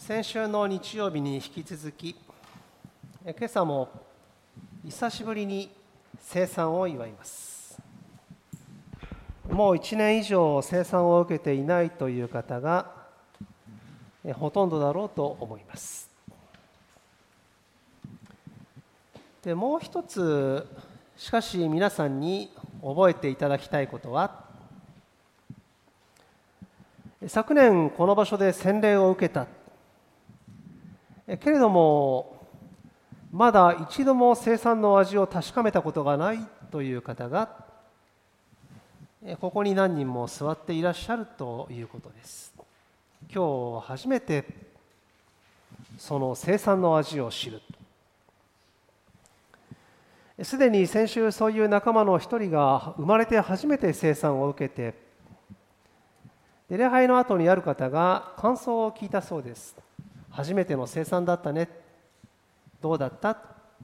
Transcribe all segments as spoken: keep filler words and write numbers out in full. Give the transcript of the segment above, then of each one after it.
先週の日曜日に引き続き、今朝も久しぶりに聖餐を祝います。もういちねん以上聖餐を受けていないという方がほとんどだろうと思います。で、もう一つ、しかし皆さんに覚えていただきたいことは、昨年この場所で洗礼を受けたけれども、まだ一度も聖餐の味を確かめたことがないという方がここに何人も座っていらっしゃるということです。今日初めてその聖餐の味を知る。すでに先週そういう仲間の一人が生まれて初めて聖餐を受けて、礼拝の後にある方が感想を聞いたそうです。初めての聖餐だったね。どうだった？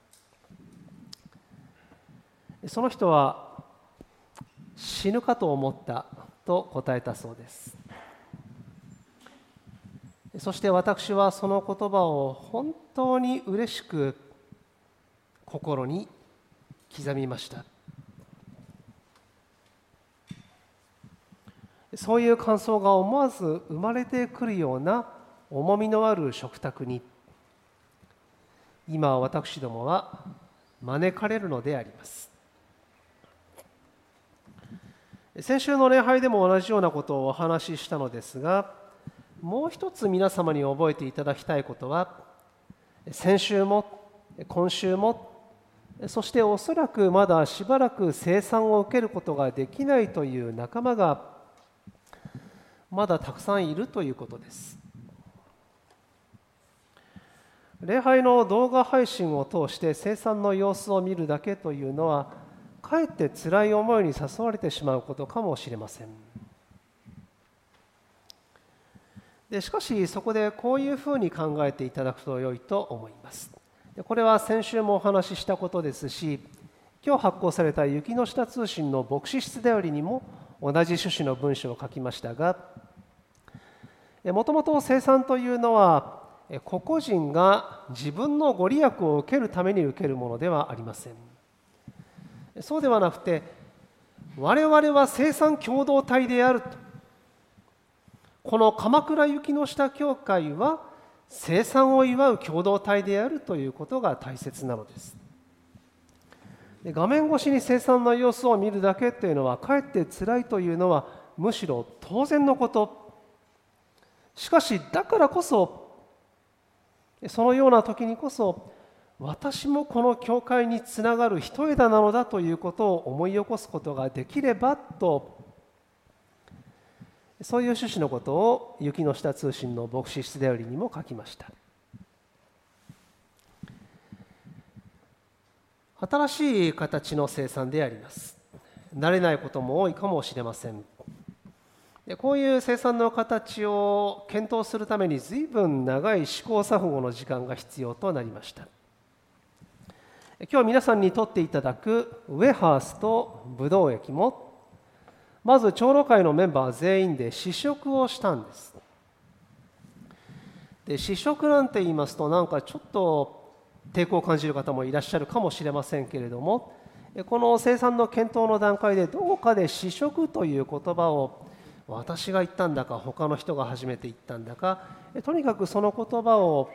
その人は死ぬかと思ったと答えたそうです。そして私はその言葉を本当に嬉しく心に刻みました。そういう感想が思わず生まれてくるような重みのある食卓に今私どもは招かれるのであります。先週の礼拝でも同じようなことをお話ししたのですが、もう一つ皆様に覚えていただきたいことは、先週も今週もそしておそらくまだしばらく聖餐を受けることができないという仲間がまだたくさんいるということです。礼拝の動画配信を通して聖餐の様子を見るだけというのは、かえって辛い思いに誘われてしまうことかもしれません。でしかしそこでこういうふうに考えていただくと良いと思います。これは先週もお話ししたことですし、今日発行された雪の下通信の牧師室便りにも同じ趣旨の文章を書きましたが、もともと聖餐というのは個々人が自分のご利益を受けるために受けるものではありません。そうではなくて、我々は聖餐共同体であると。この鎌倉雪の下教会は聖餐を祝う共同体であるということが大切なのです。で、画面越しに聖餐の様子を見るだけというのはかえって辛いというのはむしろ当然のこと。しかしだからこそ、そのような時にこそ私もこの教会につながる一枝なのだということを思い起こすことができればと、そういう趣旨のことを雪の下通信の牧師室便りにも書きました。新しい形の聖餐であります。慣れないことも多いかもしれません。こういう聖餐の形を検討するために随分長い試行錯誤の時間が必要となりました。今日皆さんにとっていただくウェハースとブドウ液も、まず長老会のメンバー全員で試食をしたんです。で、試食なんて言いますとなんかちょっと抵抗を感じる方もいらっしゃるかもしれませんけれども、この聖餐の検討の段階でどこかで試食という言葉を私が言ったんだか他の人が初めて言ったんだか、とにかくその言葉を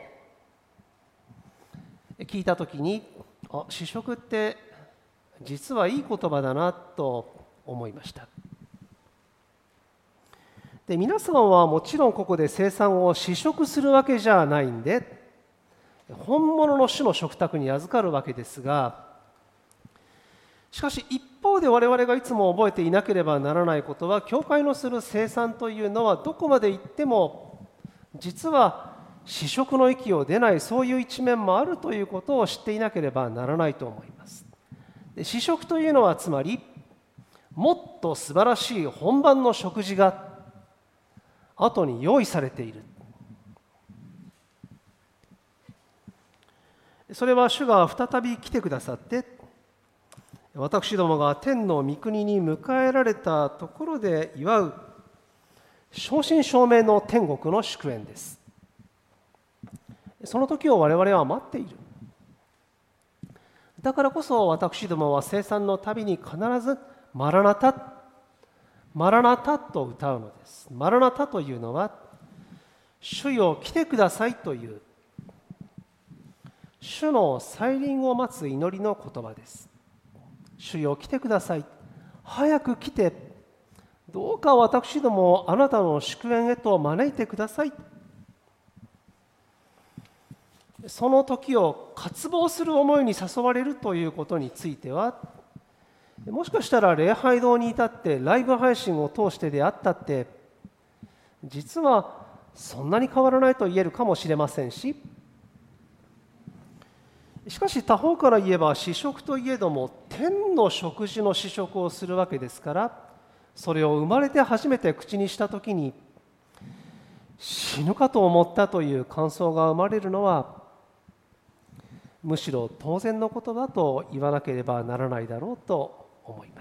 聞いたときに、あ、試食って実はいい言葉だなと思いました。で、皆さんはもちろんここで聖餐を試食するわけじゃないんで、本物の主の食卓に預かるわけですが、しかし一方で我々がいつも覚えていなければならないことは、教会のする聖餐というのはどこまで行っても実は試食の域を出ない、そういう一面もあるということを知っていなければならないと思います。で、試食というのはつまり、もっと素晴らしい本番の食事が後に用意されている。それは主が再び来てくださって、私どもが天の御国に迎えられたところで祝う正真正銘の天国の祝宴です。 その時を我々は待っている。だからこそ私どもは聖餐のたびに必ずマラナタ、マラナタと歌うのです。マラナタというのは、主よ来てくださいという、主の再臨を待つ祈りの言葉です。主よ来てください。早く来て、どうか私どもをあなたの祝宴へと招いてください。その時を渇望する思いに誘われるということについては、もしかしたら礼拝堂に至ってライブ配信を通してであったって、実はそんなに変わらないと言えるかもしれませんし、しかし他方から言えば、試食といえども天の食事の試食をするわけですから、それを生まれて初めて口にしたときに死ぬかと思ったという感想が生まれるのは、むしろ当然のことだと言わなければならないだろうと思います。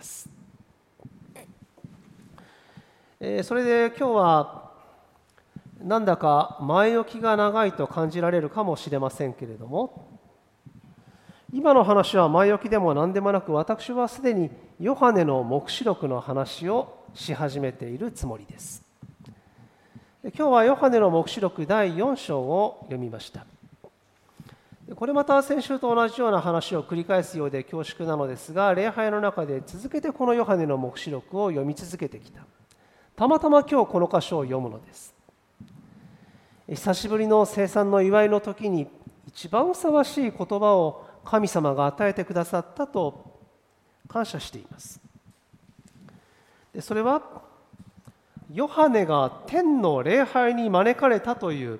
それで今日はなんだか前置きが長いと感じられるかもしれませんけれども、今の話は前置きでも何でもなく、私はすでにヨハネの黙示録の話をし始めているつもりです。今日はヨハネの黙示録だいよん章を読みました。これまた先週と同じような話を繰り返すようで恐縮なのですが、礼拝の中で続けてこのヨハネの黙示録を読み続けてきた。たまたま今日この箇所を読むのです。久しぶりの聖餐の祝いの時に一番ふさわしい言葉を神様が与えてくださったと感謝しています。でそれはヨハネが天の礼拝に招かれたという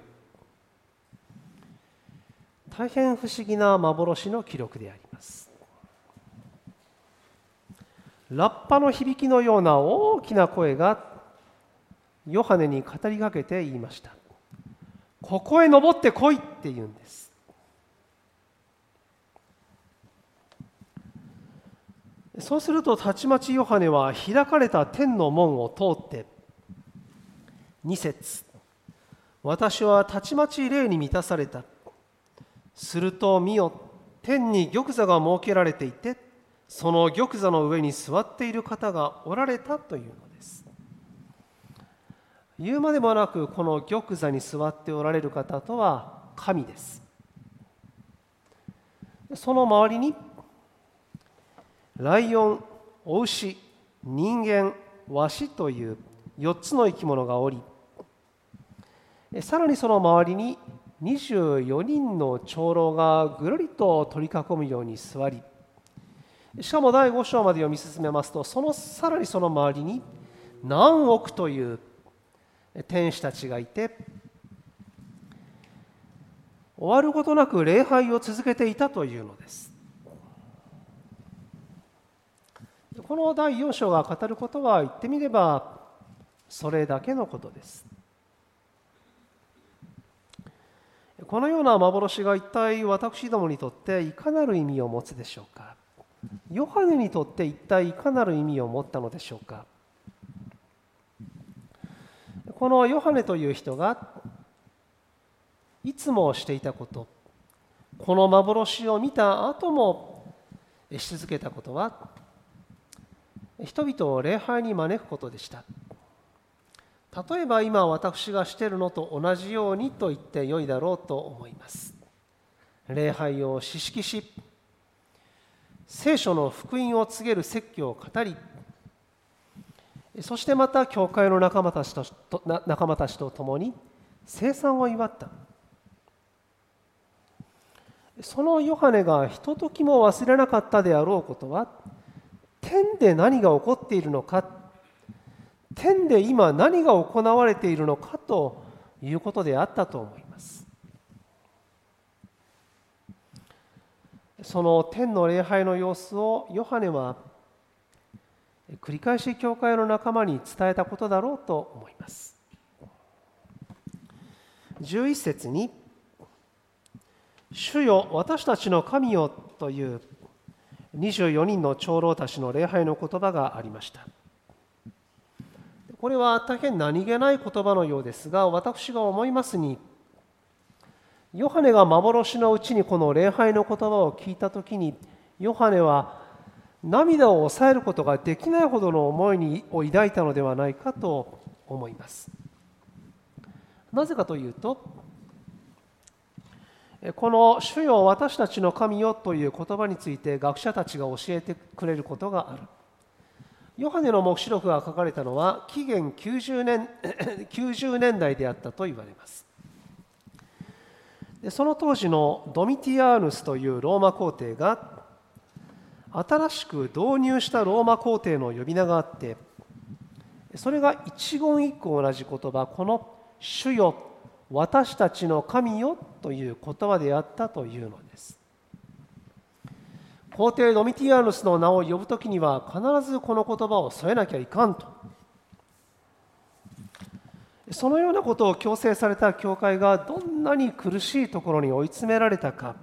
大変不思議な幻の記録であります。ラッパの響きのような大きな声がヨハネに語りかけて言いました。ここへ登ってこいって言うんです。そうするとたちまちヨハネは開かれた天の門を通ってに節、私はたちまち霊に満たされた。すると見よ、天に玉座が設けられていて、その玉座の上に座っている方がおられたというのです。言うまでもなく、この玉座に座っておられる方とは神です。その周りにライオン、お牛、人間、ワシというよっつの生き物がおり、さらにその周りににじゅうよにんの長老がぐるりと取り囲むように座り、しかもだいご章まで読み進めますと、そのさらにその周りに何億という天使たちがいて、終わることなく礼拝を続けていたというのです。このだいよん章が語ることは、言ってみればそれだけのことです。このような幻が一体私どもにとっていかなる意味を持つでしょうか。ヨハネにとって一体いかなる意味を持ったのでしょうか。このヨハネという人がいつもしていたこと、この幻を見た後もし続けたことは、人々を礼拝に招くことでした。例えば今私がしているのと同じようにと言ってよいだろうと思います。礼拝を詩式し、聖書の福音を告げる説教を語り、そしてまた教会の仲間たちと仲間たちと共に聖餐を祝った。そのヨハネがひとときも忘れなかったであろうことは、天で何が起こっているのか、天で今何が行われているのかということであったと思います。その天の礼拝の様子をヨハネは繰り返し教会の仲間に伝えたことだろうと思います。じゅういち節に、主よ私たちの神よというにじゅうよにんの長老たちの礼拝の言葉がありました。これは大変何気ない言葉のようですが、私が思いますに、 ヨハネが幻のうちにこの礼拝の言葉を聞いたときに、ヨハネは涙を抑えることができないほどの思いにを抱いたのではないかと思います。なぜかというと、この主よ私たちの神よという言葉について学者たちが教えてくれることがある。ヨハネの黙示録が書かれたのは紀元きゅうじゅうねん、きゅうじゅうねんだいであったと言われます。でその当時のドミティアーヌスというローマ皇帝が新しく導入したローマ皇帝の呼び名があって、それが一言一句同じ言葉、この主よ私たちの神よという言葉であったというのです。皇帝ドミティアーヌスの名を呼ぶときには必ずこの言葉を添えなきゃいかんと。そのようなことを強制された教会がどんなに苦しいところに追い詰められたか。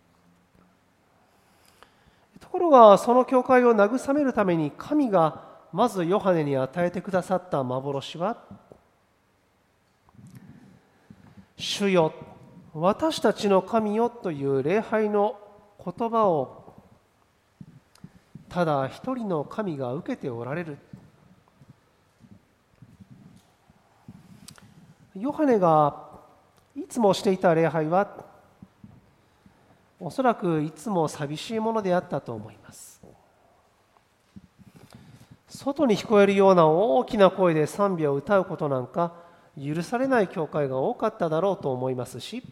ところがその教会を慰めるために神がまずヨハネに与えてくださった幻は、主よ私たちの神よという礼拝の言葉をただ一人の神が受けておられる。ヨハネがいつもしていた礼拝はおそらくいつも寂しいものであったと思います。外に聞こえるような大きな声で賛美を歌うことなんか許されない教会が多かっただろうと思いますし、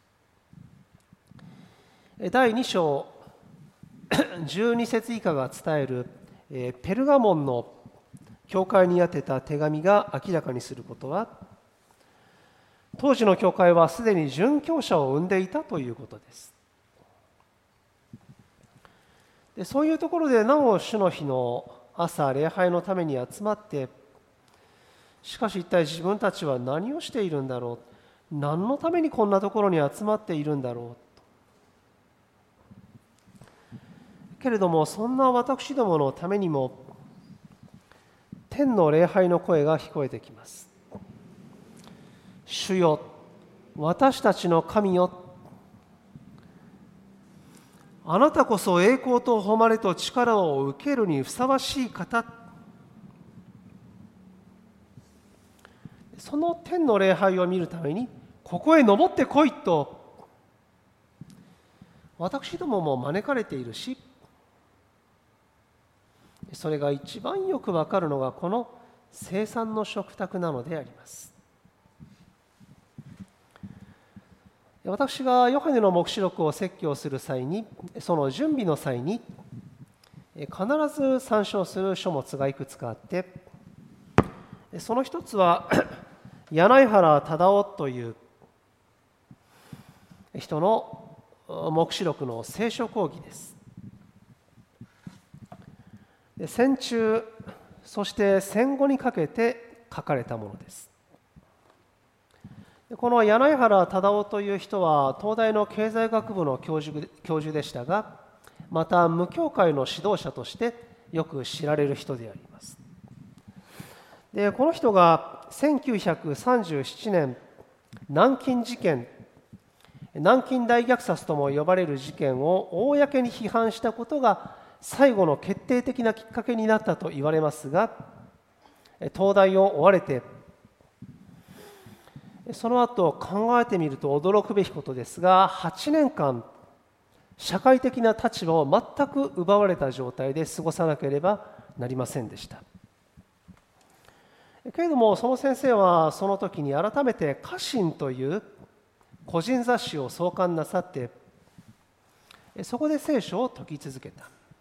だいに章じゅうに節以下が伝えるペルガモンの教会に宛てた手紙が明らかにすることは、当時の教会はすでに殉教者を生んでいたということです。でそういうところでなお主の日の朝礼拝のために集まって、しかし一体自分たちは何をしているんだろう、何のためにこんなところに集まっているんだろうけれども、そんな私どものためにも天の礼拝の声が聞こえてきます。主よ私たちの神よ、あなたこそ栄光と誉れと力を受けるにふさわしい方。その天の礼拝を見るためにここへ登ってこいと私どもも招かれているし、それが一番よくわかるのがこの聖餐の食卓なのであります。私がヨハネの黙示録を説教する際に、その準備の際に必ず参照する書物がいくつかあって、その一つは柳原忠夫という人の黙示録の聖書講義です。戦中そして戦後にかけて書かれたものです。この柳原忠夫という人は東大の経済学部の教授、教授でしたが、また無教会の指導者としてよく知られる人であります。でこの人がせんきゅうひゃくさんじゅうななねん南京事件、南京大虐殺とも呼ばれる事件を公に批判したことが最後の決定的なきっかけになったと言われますが、東大を追われて、その後考えてみると驚くべきことですが、はちねんかん社会的な立場を全く奪われた状態で過ごさなければなりませんでした。けれどもその先生はその時に改めて家臣という個人雑誌を創刊なさって、そこで聖書を説き続けた。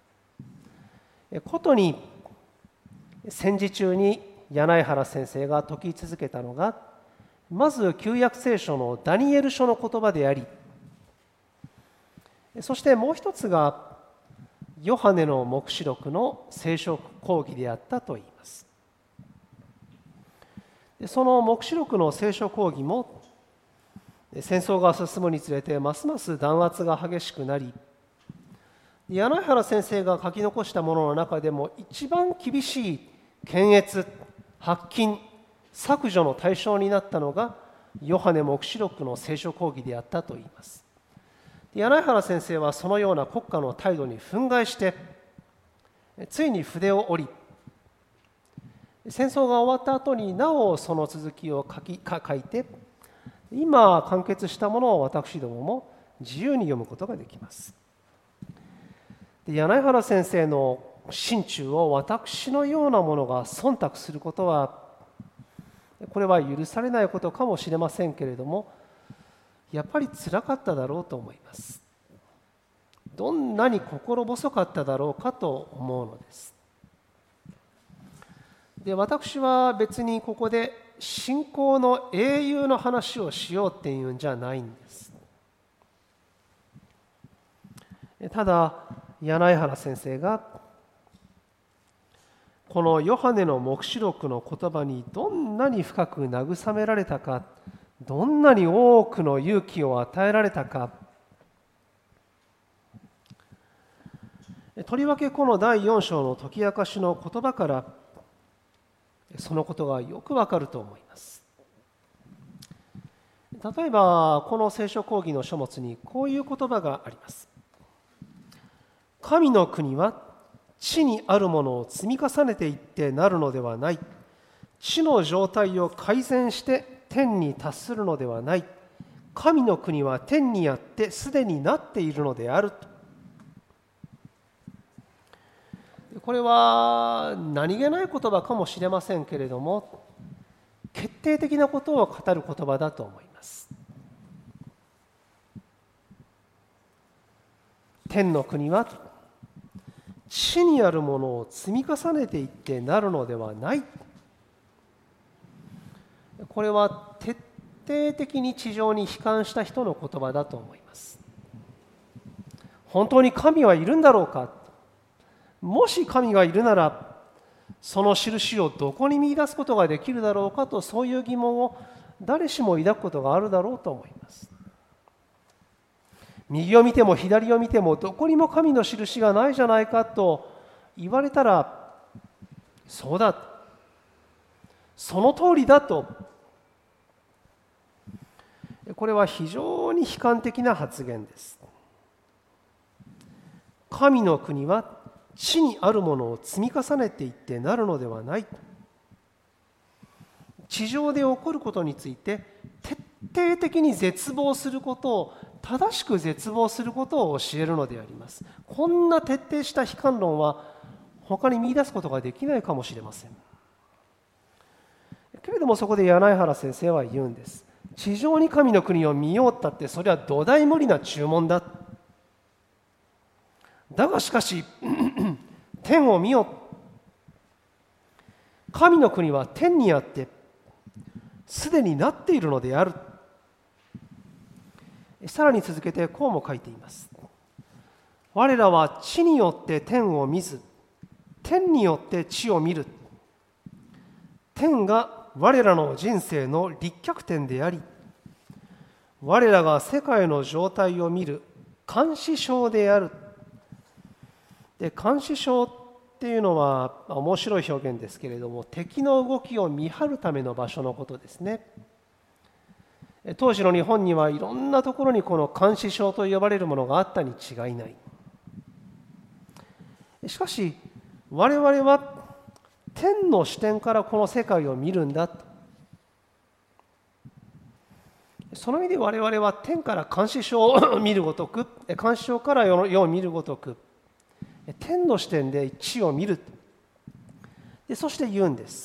ことに戦時中に柳原先生が説き続けたのが、まず旧約聖書のダニエル書の言葉であり、そしてもう一つがヨハネの黙示録の聖書講義であったと言います。その黙示録の聖書講義も戦争が進むにつれてますます弾圧が激しくなり、柳原先生が書き残したものの中でも一番厳しい検閲、発禁、削除の対象になったのがヨハネ黙示録の聖書講義であったといいます。柳原先生はそのような国家の態度に憤慨して、ついに筆を折り、戦争が終わった後になおその続きを書き書いて、今完結したものを私どもも自由に読むことができます。で柳原先生の心中を私のようなものが忖度することは、これは許されないことかもしれませんけれども、やっぱりつらかっただろうと思います。どんなに心細かっただろうかと思うのです。で、私は別にここで信仰の英雄の話をしようっていうんじゃないんです。ただ、柳原先生がこのヨハネの黙示録の言葉にどんなに深く慰められたか、どんなに多くの勇気を与えられたか、とりわけこのだいよん章の解き明かしの言葉からそのことがよくわかると思います。例えばこの聖書講義の書物にこういう言葉があります。神の国は地にあるものを積み重ねていってなるのではない。地の状態を改善して天に達するのではない。神の国は天にあってすでになっているのである。これは何気ない言葉かもしれませんけれども、決定的なことを語る言葉だと思います。天の国は地にあるものを積み重ねていってなるのではない。これは徹底的に地上に悲観した人の言葉だと思います。本当に神はいるんだろうか。もし神がいるなら、その印をどこに見出すことができるだろうかと、そういう疑問を誰しも抱くことがあるだろうと思います。右を見ても左を見てもどこにも神の印がないじゃないかと言われたら、そうだ、その通りだと、これは非常に悲観的な発言です。神の国は地にあるものを積み重ねていってなるのではない。地上で起こることについて徹底的に絶望することを、正しく絶望することを教えるのであります。こんな徹底した悲観論は他に見出すことができないかもしれません。けれどもそこで柳原先生は言うんです。地上に神の国を見ようったって、それは土台無理な注文だ。だがしかし天を見よ。神の国は天にあってすでになっているのである。さらに続けてこうも書いています。我らは地によって天を見ず、天によって地を見る。天が我らの人生の立脚点であり、我らが世界の状態を見る監視症である。で、監視症っていうのは面白い表現ですけれども、敵の動きを見張るための場所のことですね。当時の日本にはいろんなところにこの監視症と呼ばれるものがあったに違いない。しかし我々は天の視点からこの世界を見るんだと。その意味で我々は天から監視症を見るごとく、監視症から世を見るごとく、天の視点で地を見る。でそして言うんです。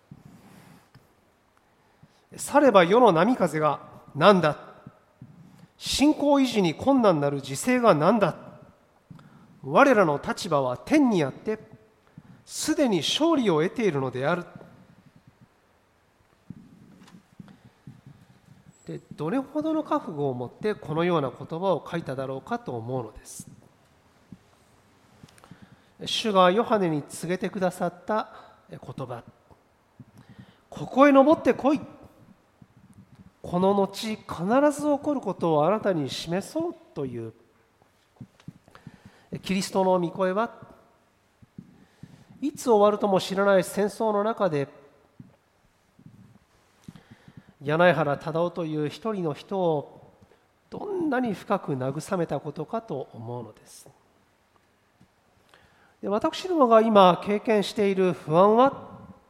されば世の波風が何だ。信仰維持に困難なる時勢が何だ。我らの立場は天にあってすでに勝利を得ているのである。でどれほどの覚悟を持ってこのような言葉を書いただろうかと思うのです。主がヨハネに告げてくださった言葉、ここへ登ってこい、この後必ず起こることをあなたに示そうというキリストの御声は、いつ終わるとも知らない戦争の中で柳原忠夫という一人の人をどんなに深く慰めたことかと思うのです。で、私どもが今経験している不安は、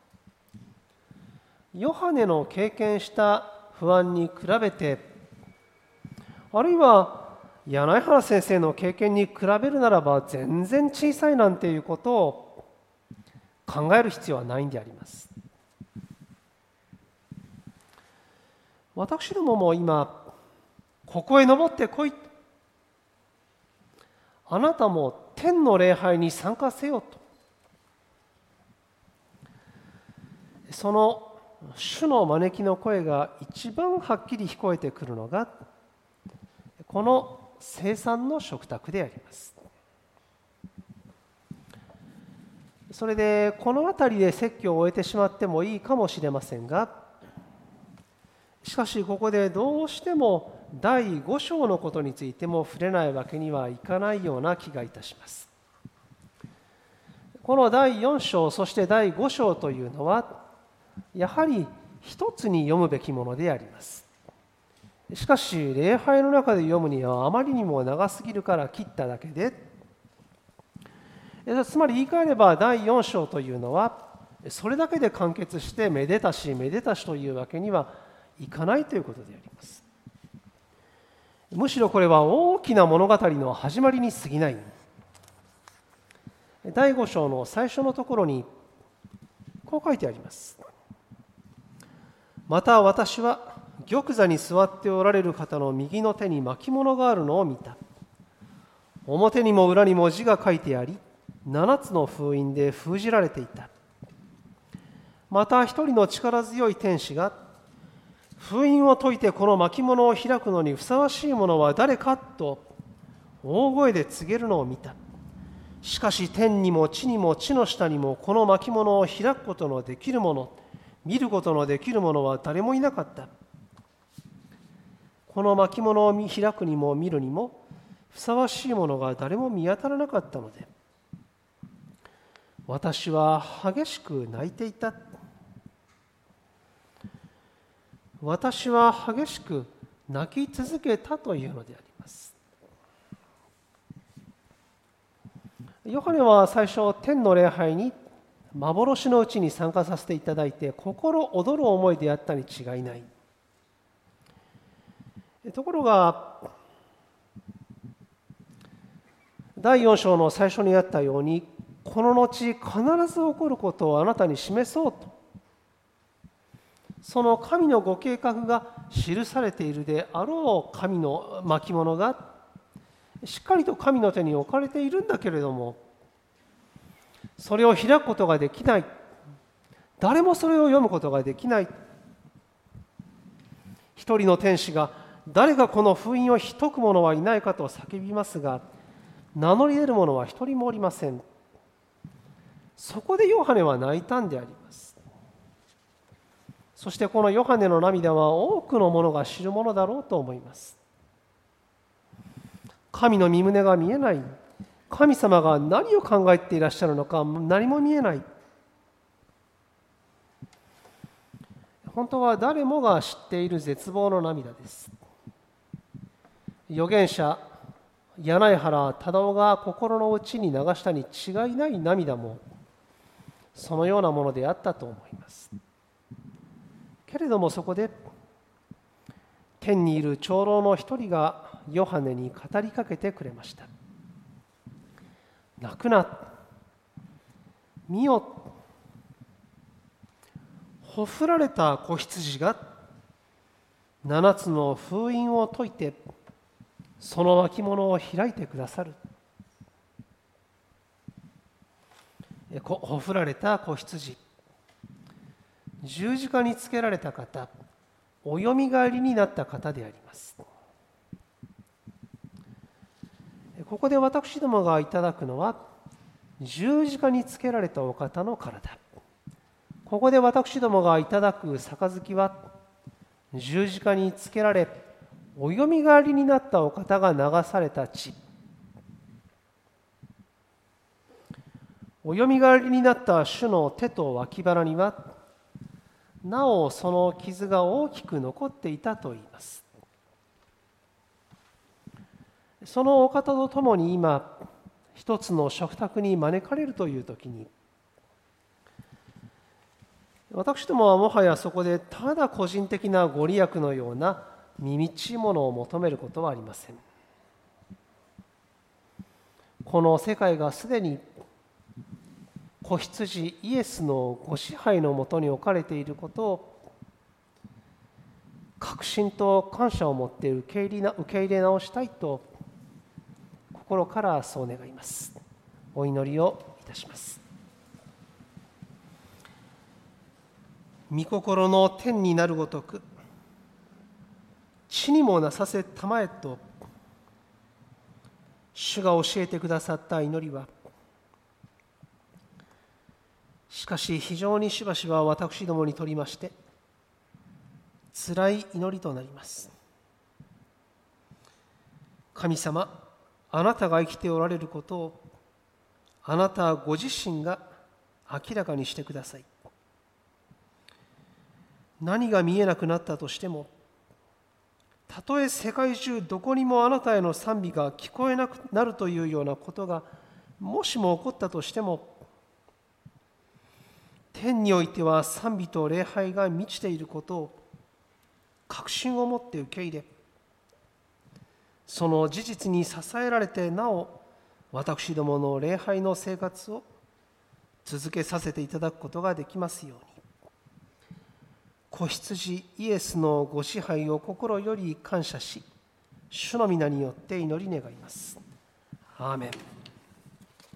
ヨハネの経験した不安に比べて、あるいは柳原先生の経験に比べるならば全然小さいなんていうことを考える必要はないんであります。私どもも今、ここへ登ってこい、あなたも天の礼拝に参加せよと、その主の招きの声が一番はっきり聞こえてくるのが、この聖餐の食卓であります。それでこの辺りで説教を終えてしまってもいいかもしれませんが、しかしここでどうしてもだいご章のことについても触れないわけにはいかないような気がいたします。このだいよん章、そしてだいご章というのはやはり一つに読むべきものであります。しかし礼拝の中で読むにはあまりにも長すぎるから切っただけで、つまり言い換えればだいよん章というのはそれだけで完結してめでたしめでたしというわけにはいかないということであります。むしろこれは大きな物語の始まりに過ぎない。だいご章の最初のところにこう書いてあります。また私は玉座に座っておられる方の右の手に巻物があるのを見た。表にも裏にも字が書いてあり、七つの封印で封じられていた。また一人の力強い天使が、封印を解いてこの巻物を開くのにふさわしいものは誰かと大声で告げるのを見た。しかし天にも地にも地の下にもこの巻物を開くことのできるもの、見ることのできるものは誰もいなかった。この巻物を開くにも見るにもふさわしいものが誰も見当たらなかったので、私は激しく泣いていた。私は激しく泣き続けたというのであります。ヨハネは最初、天の礼拝に幻のうちに参加させていただいて心躍る思いであったに違いない。ところがだいよん章の最初にあったように、この後必ず起こることをあなたに示そうと、その神のご計画が記されているであろう神の巻物がしっかりと神の手に置かれているんだけれども、それを開くことができない、誰もそれを読むことができない。一人の天使が、誰がこの封印を解く者はいないかと叫びますが、名乗り出る者は一人もおりません。そこでヨハネは泣いたんであります。そしてこのヨハネの涙は多くの者が知るものだろうと思います。神の御胸が見えない、神様が何を考えていらっしゃるのか何も見えない。本当は誰もが知っている絶望の涙です。預言者柳原忠夫が心の内に流したに違いない涙もそのようなものであったと思います。けれどもそこで天にいる長老の一人がヨハネに語りかけてくれました。泣くな、見よ、ほふられた子羊が七つの封印を解いてその巻物を開いてくださる。ほふられた子羊、十字架につけられた方、およみがえりになった方であります。ここで私どもがいただくのは十字架につけられたお方の体。ここで私どもがいただく杯は十字架につけられおよみがえりになったお方が流された血。およみがえりになった主の手と脇腹にはなおその傷が大きく残っていたといいます。そのお方と共に今、一つの食卓に招かれるという時に、私どもはもはやそこでただ個人的なご利益のようなみみっちいものを求めることはありません。この世界がすでに子羊イエスのご支配のもとに置かれていることを確信と感謝を持って受け入れな受け入れ直したいと心からそう願います。お祈りをいたします。御心の天になるごとく地にもなさせたまえと主が教えてくださった祈りは、しかし非常にしばしば私どもにとりましてつらい祈りとなります。神様、あなたが生きておられることをあなたご自身が明らかにしてください。何が見えなくなったとしても、たとえ世界中どこにもあなたへの賛美が聞こえなくなるというようなことがもしも起こったとしても、天においては賛美と礼拝が満ちていることを確信を持って受け入れ、その事実に支えられてなお私どもの礼拝の生活を続けさせていただくことができますように、子羊イエスのご支配を心より感謝し、主の皆によって祈り願います。アーメン。